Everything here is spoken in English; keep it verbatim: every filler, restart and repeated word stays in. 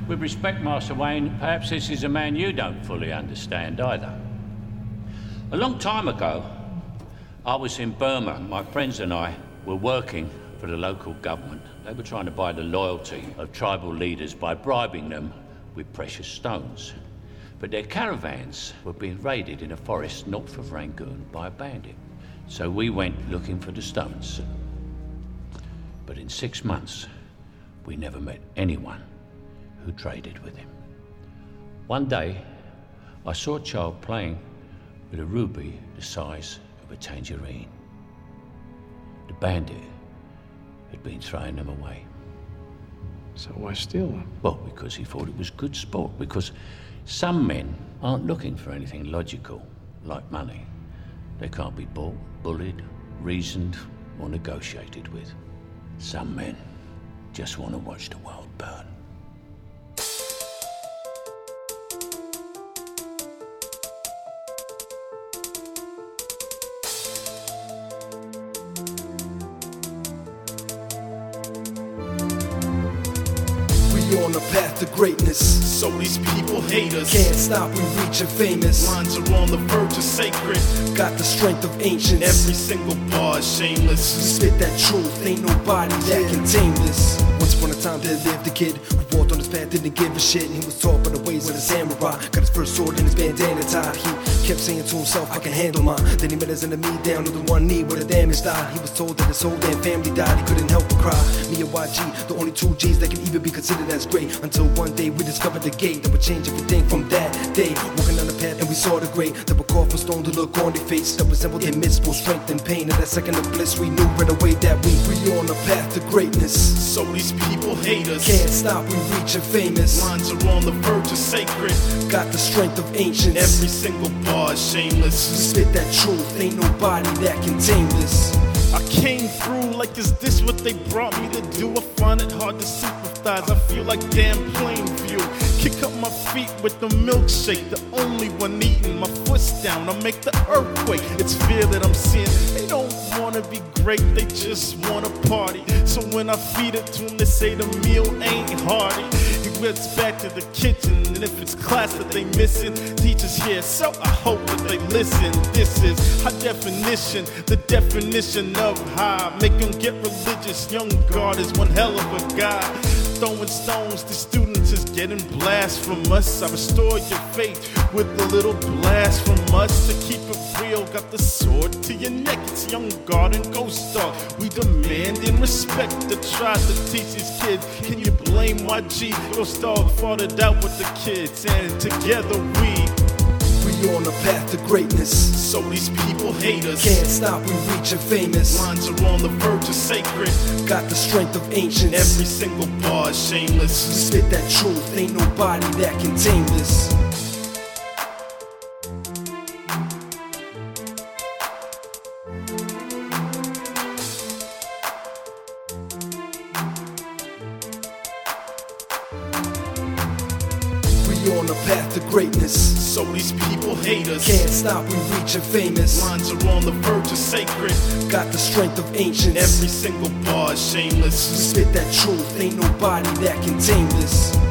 With respect, Master Wayne, perhaps this is a man you don't fully understand either. A long time ago, I was in Burma. My friends and I were working for the local government. They were trying to buy the loyalty of tribal leaders by bribing them with precious stones. But their caravans were being raided in a forest north of Rangoon by a bandit. So we went looking for the stones. But in six months, we never met anyone who traded with him. One day, I saw a child playing with a ruby the size of a tangerine. The bandit had been throwing them away. So why steal them? Well, because he thought it was good sport, because some men aren't looking for anything logical, like money. They can't be bought, bullied, reasoned, or negotiated with. Some men just want to watch the world burn. On the path to greatness, so these people hate us. Can't stop, we reaching famous. Lines are on the verge of sacred. Got the strength of ancients. Every single bar is shameless. We spit that truth, ain't nobody that can tame this. Once upon a time there lived a kid who walked on his path, didn't give a shit. And he was taught by the ways of the samurai. Got his first sword in his bandana tied. He kept saying to himself, I can handle mine. Then he met his enemy down to the one knee where the damage died. He was told that his whole damn family died. He couldn't help but cry. Me and Y G, the only two G's that can even be considered as great. Until one day we discovered the gate that would change everything from that day. Walking down the path and we saw the great that were carved from stone to look on their face that resembled invincible strength and pain. And that second of bliss we knew right away that we we on the path to greatness. So these people hate us. Can't stop, we reaching famous. Lines are on the verge of sacred. Got the strength of ancients. Every single bar is shameless. We spit that truth, ain't nobody that can tame this. I came through like, is this what they brought me to do? I find it hard to sympathize, I feel like damn plain view. Kick up my feet with the milkshake, the only one eating my foot's down. I make the earthquake, it's fear that I'm seeing. They don't wanna be great, they just wanna party. So when I feed it to them, they say the meal ain't hearty. It gets back to the kitchen, and if it's class that they missing, teachers here, so I hope that they listen. This is high definition, the definition of high. Make them get religious, young God is one hell of a guy. Throwing stones to students is getting blasphemous. I restore your faith with a little blast from us. To keep it real, got the sword to your neck. It's young God and Ghost Dog. We demand and respect that tries to teach these kids. Can you blame Y G? Ghost Dog fought it out with the kids, and together we We on the path to greatness. So these people hate us. Can't stop, we reaching famous. Lines are on the verge of sacred. Got the strength of ancients. Every single bar is shameless. We spit that truth, ain't nobody that can tame this. On the path to greatness. So these people hate us. Can't stop, we reaching famous. Lines are on the verge of sacred. Got the strength of ancients. Every single bar is shameless. We spit that truth, ain't nobody that can tame this.